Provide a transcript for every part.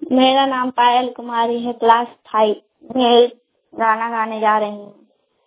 मेरा नाम पायल कुमारी है, क्लास 5 में गाना गाने जा रही हूँ।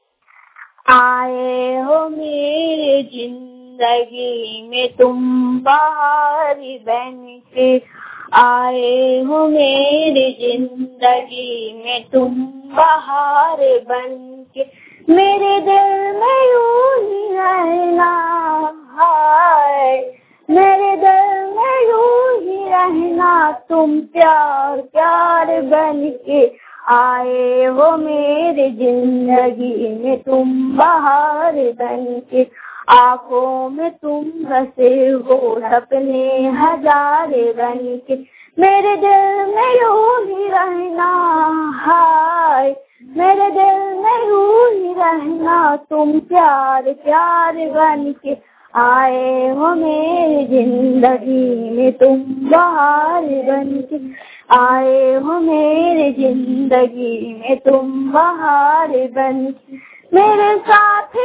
आए हो मेरे जिंदगी में तुम बहार बन के, आए हो मेरी जिंदगी में तुम बहार बन के, मेरे दिल में यूं ही रहना है, मेरे दिल में यूं ही रहना तुम प्यार प्यार बन के, आए हो मेरी जिंदगी में तुम बहार बन के, आँखों में तुम बसे हो सपने हजार बन के, मेरे दिल में यूं ही रहना है, मेरे दिल में यूं ही रहना तुम प्यार प्यार बन के, आए हो मेरी जिंदगी में तुम बहार बन के, आए हो मेरी जिंदगी में तुम बहार बन के, मेरे साथ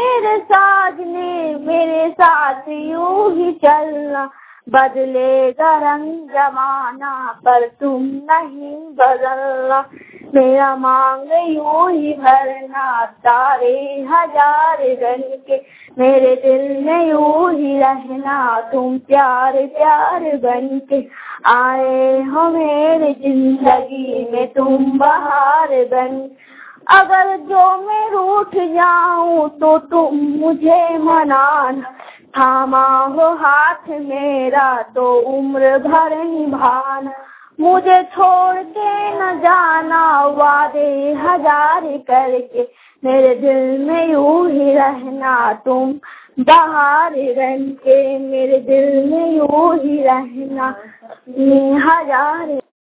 मेरे साथ यूं ही चलना, बदलेगा रंग जमाना पर तुम नहीं बदलना, मेरा मांग यूं ही भरना तारे हजार बन के, मेरे दिल में यूं ही रहना तुम प्यार प्यार बन के, आए हो मेरी जिंदगी में तुम बहार बन, अगर जो मैं रूठ जाऊं तो तुम मुझे मनाना, थामा हो हाथ मेरा तो उम्र भर निभाना, मुझे छोड़ के न जाना वादे हजार करके, मेरे दिल में यूं ही रहना तुम बहार बन के, मेरे दिल में यूं ही रहना हजार